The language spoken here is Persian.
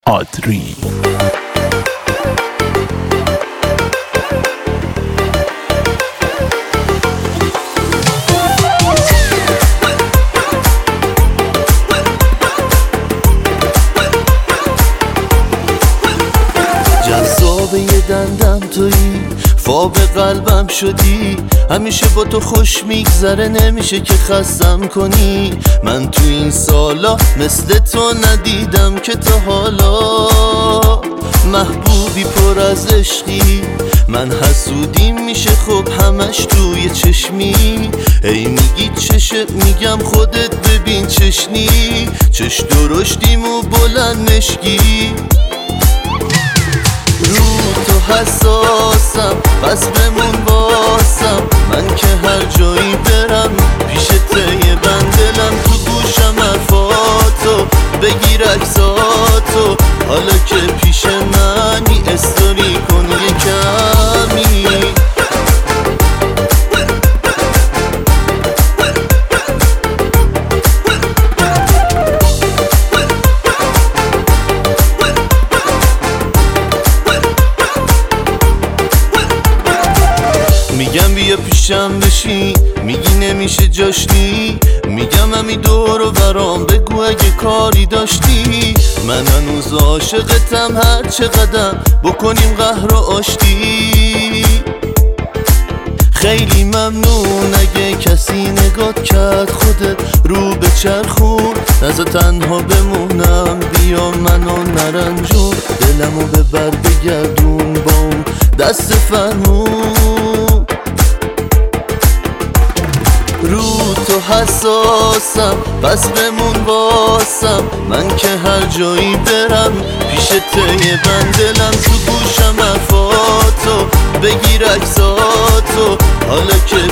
آدری. جذاب یه دندم تویی، فاب قلبم شدی، همیشه با تو خوش میگذره، نمیشه که خستم کنی. من تو این سالا مثل تو ندیدم که تا حالا، محبوبی پر از عشقی، من حسودیم میشه خب همش توی چشمی. ای میگی چشت، میگم خودت ببین چشنی، چش درشتیم و بلند مشکی. رو تو حساسم پس بمون باسم، من که هر جایی برم پیش یه بندلم، تو گوشم حرفاتو بگیر عکساتو، حالا که پیش منی استوری کن یه کمی. میگم بیا پیشم بشی، میگی نمیشه جاشتی، میگم همین دور و برام بگو اگه کاری داشتی. من هنوز عاشقتم، هر چقدر بکنیم قهر و آشتی. خیلی ممنون اگه کسی نگات کرد، خودت رو به چرخون، نزا تنها بمونم، بیا منو نرنجون، دلمو ببر بگردون با اون دست فرمون. رو تو حساسم پس بمون واسم، من که هر جایی برم پیش یه بندلم، تو گوشم حرفاتو بگیر عکساتو، حالا که